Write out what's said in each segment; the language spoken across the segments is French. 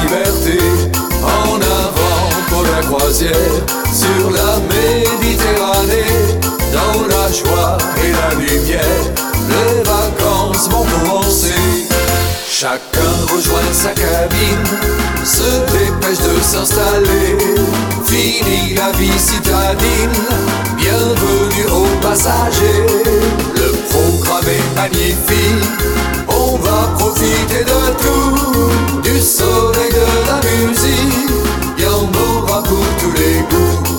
liberté. En avant pour la croisière sur la Méditerranée. Dans la joie et la lumière, les vacances vont commencer. Chacun rejoint sa cabine, se dépêche de s'installer. Fini la vie citadine, bienvenue aux passagers. Le programme est magnifique, on va profiter de tout. Du soleil, de la musique, il y en aura pour tous les goûts.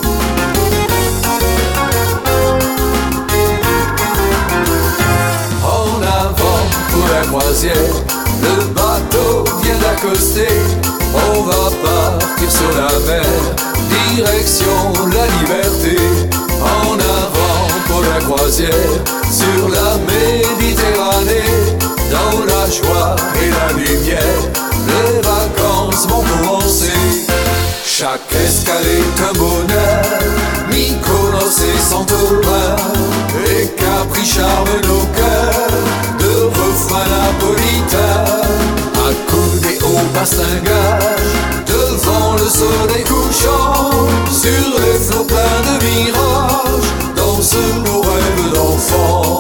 En avant pour la croisière, le bateau vient d'accoster. On va partir sur la mer, direction la liberté. En avant pour la croisière sur la Méditerranée. Dans la joie et la lumière, les vacances vont commencer. Chaque escale est un bonheur, Mykonos et Santorin. Et Capri charme nos cœurs de refrains napolitains. Accoudés au bastingage, devant le soleil couchant, sur les flots pleins de mirages, dansent nos rêves d'enfants.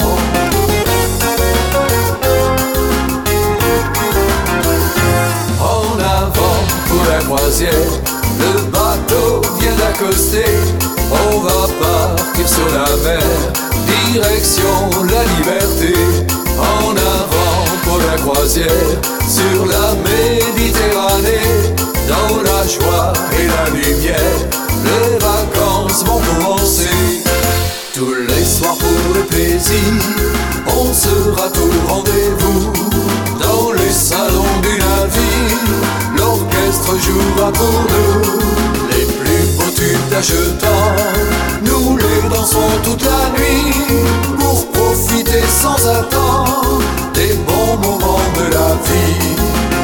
En avant pour la croisière, le bateau vient d'accoster. On va partir sur la mer, direction la liberté. En avant pour la croisière sur la Méditerranée. Dans la joie et la lumière, les vacances vont commencer. Tous les soirs pour le plaisir, on sera au rendez-vous. Dans les salons du navire, l'orchestre jouera pour nous. Les plus beaux tubes d'Achetant, nous les danserons toute la nuit. Pour profiter sans attendre des bons moments de la vie.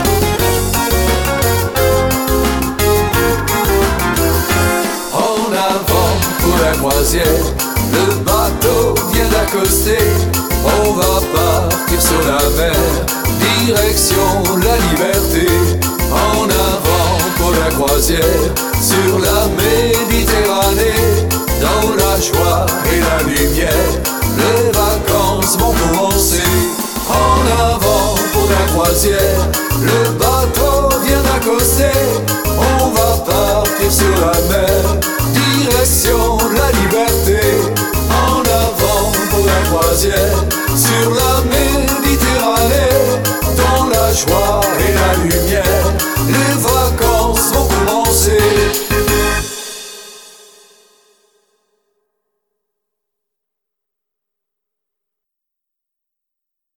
En avant pour la croisière, le bateau vient d'accoster. On va partir sur la mer, direction la liberté. En avant pour la croisière sur la Méditerranée. Dans la joie et la lumière, les vacances vont commencer. En avant pour la croisière, le bateau vient d'accoster. On va partir sur la mer, direction la liberté. En avant pour la croisière sur la Méditerranée. Dans la joie